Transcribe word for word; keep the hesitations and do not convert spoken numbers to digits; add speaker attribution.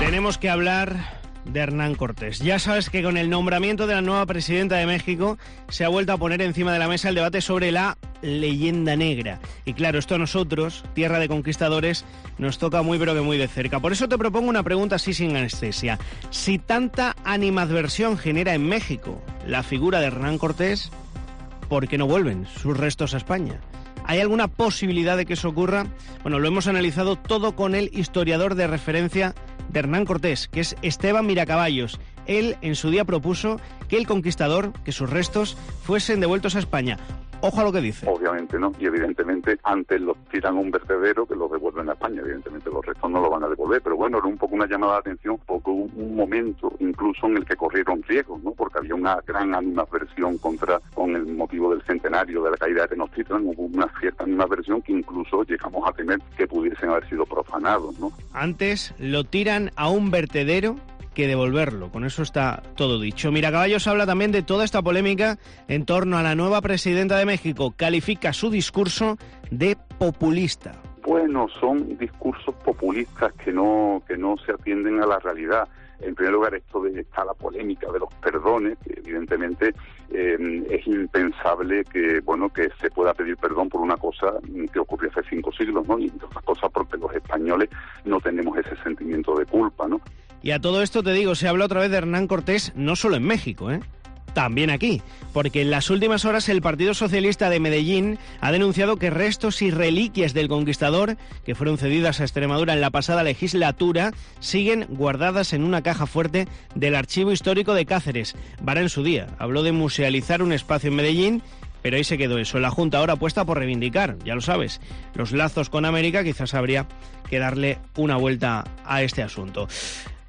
Speaker 1: Tenemos que hablar de Hernán Cortés. Ya sabes que con el nombramiento de la nueva presidenta de México se ha vuelto a poner encima de la mesa el debate sobre la leyenda negra. Y claro, esto a nosotros, tierra de conquistadores, nos toca muy pero que muy de cerca. Por eso te propongo una pregunta así sin anestesia. Si tanta animadversión genera en México la figura de Hernán Cortés, ¿por qué no vuelven sus restos a España? ¿Hay alguna posibilidad de que eso ocurra? Bueno, lo hemos analizado todo con el historiador de referencia de Hernán Cortés, que es Esteban Miracaballos. Él en su día propuso que el conquistador, que sus restos fuesen devueltos a España. Ojo a lo que dice.
Speaker 2: Obviamente no, y evidentemente antes los tiran a un vertedero que los devuelven a España, evidentemente los restos no los van a devolver, pero bueno, era un poco una llamada de atención, porque hubo un momento incluso en el que corrieron riesgos, ¿no? Porque había una gran animadversión contra, con el motivo del centenario de la caída de Tenochtitlan, hubo una cierta animadversión que incluso llegamos a temer que pudiesen haber sido profanados, ¿no?
Speaker 1: Antes lo tiran a un vertedero que devolverlo. Con eso está todo dicho. Miracaballos habla también de toda esta polémica en torno a la nueva presidenta de México. Califica su discurso de populista.
Speaker 2: Bueno, son discursos populistas que no que no se atienden a la realidad. En primer lugar, esto de está la polémica de los perdones, que evidentemente eh, es impensable que bueno que se pueda pedir perdón por una cosa que ocurrió hace cinco siglos, ¿no? Y otras cosas porque los españoles no tenemos ese sentimiento de culpa, ¿no?
Speaker 1: Y a todo esto te digo, se habla otra vez de Hernán Cortés, no solo en México, ¿eh? También aquí, porque en las últimas horas el Partido Socialista de Medellín ha denunciado que restos y reliquias del conquistador, que fueron cedidas a Extremadura en la pasada legislatura, siguen guardadas en una caja fuerte del Archivo Histórico de Cáceres. Vara en su día habló de musealizar un espacio en Medellín, pero ahí se quedó eso. La Junta ahora apuesta por reivindicar, ya lo sabes, los lazos con América. Quizás habría que darle una vuelta a este asunto.